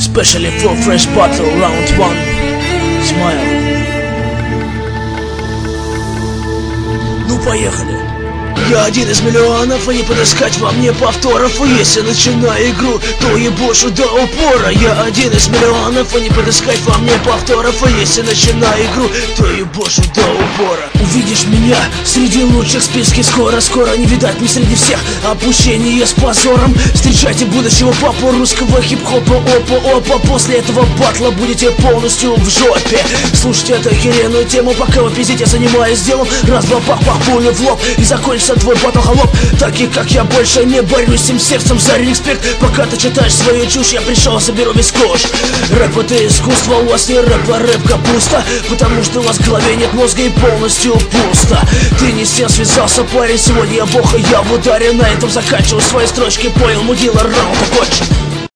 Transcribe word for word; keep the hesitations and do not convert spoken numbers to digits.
Especially for fresh battle round one. Smile. Ну поехали. Я один из миллионов, и не подыскать во мне повторов. И если начинаю игру, то ебошу до упора. Я один из миллионов, и не подыскать во мне повторов. И если начинаю игру, то ебошу до упора. Увидишь меня среди лучших списков скоро. Скоро не видать мне среди всех опущение с позором. Встречайте будущего папу русского хип-хопа. Опа-опа, после этого батла будете полностью в жопе. Слушайте эту охеренную тему, пока вы пиздите, я занимаюсь делом. Раз-два, пах-пах, пулю в лоб, и закончится твой батл, холоп. Так и как я больше не борюсь всем сердцем за респект. Пока ты читаешь свою чушь, я пришел, соберу весь кош. Рэп это искусство, у вас не рэп, а рэп капуста. Потому что у вас в голове нет мозга и полностью пусто. Ты не с тем связался, парень, сегодня я бог, и я в ударе. На этом заканчиваю свои строчки, понял, мудила, раунд окончен.